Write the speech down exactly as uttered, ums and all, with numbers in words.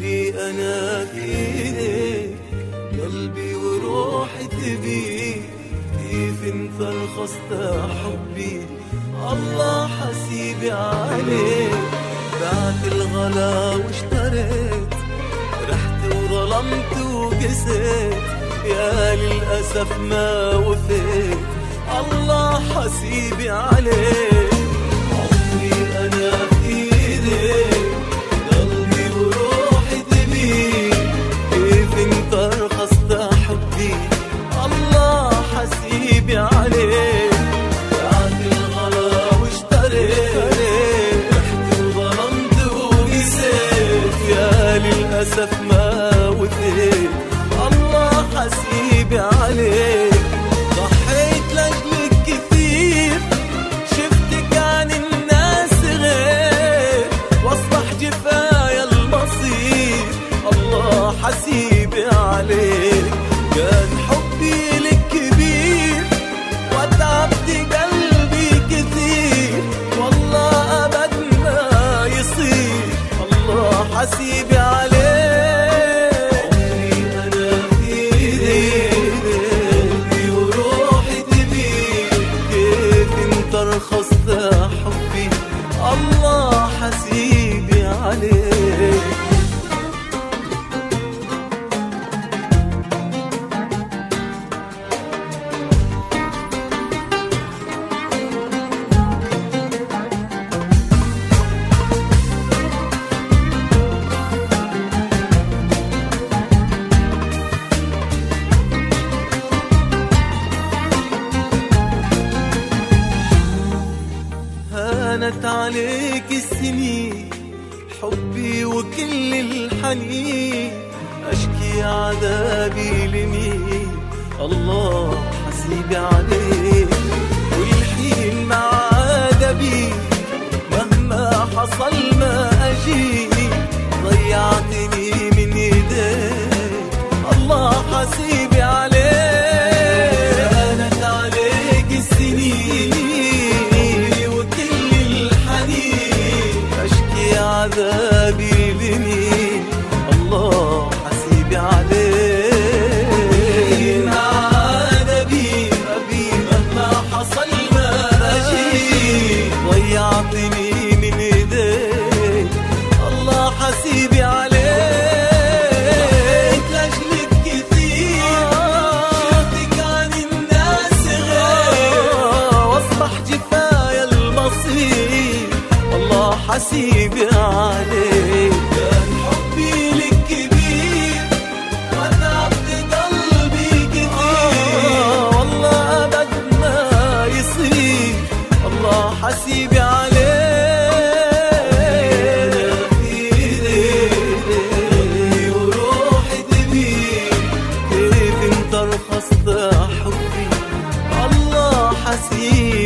عمري أنا في إيديك، قلبي وروحي تبيك، كيف انت رخصت حبي الله حسيبي عليك. بعت الغلا واشتريت، رحت وظلمت وقسيت، يا للأسف ما وفيت الله حسيبي عليك. عمري أنا في إيديك، قلبي وروحي تبيك، كيف انت رخصت حبي الله حسيبي عليك. بعت الغلا واشتريت، رحت وظلمت وقسيت، يا للأسف ما وفيت الله حسيبي عليك. ضحيت لأجلك كثير، شفتك عن الناس غير، واصبح جفايا المصير الله حسيبي عليك. كان حبي لك كبير وتعبت قلبي كثير، والله أبد ما يصير الله حسيبي عليك. رخصت حبي الله حسيبي عليك. هانت عليك السنين، حبي وكل الحنين، أشكي عذابي لمين الله حسيبي عليك. والحين مع عذابي مهما حصل ما أجيني، ضيعتني من ايديك الله حسيبي عليك. هانت عليك السنين، عذابي لمين الله حسيبي عليك. مع عذابي أبي مهما حصل ما أجي، ضيعتني من ايديك الله حسيبي عليك. لأجلك كثير، شفتك عن الناس غير، واصبح جفايا المصير الله حسيبي عليك. كان حبي لك كبير وتعبت قلبي كثير، والله أبد ما يصير الله حسيبي عليك. في إيديك قلبي وروحي تبيك، كيف انت رخصت حبي الله حسيبي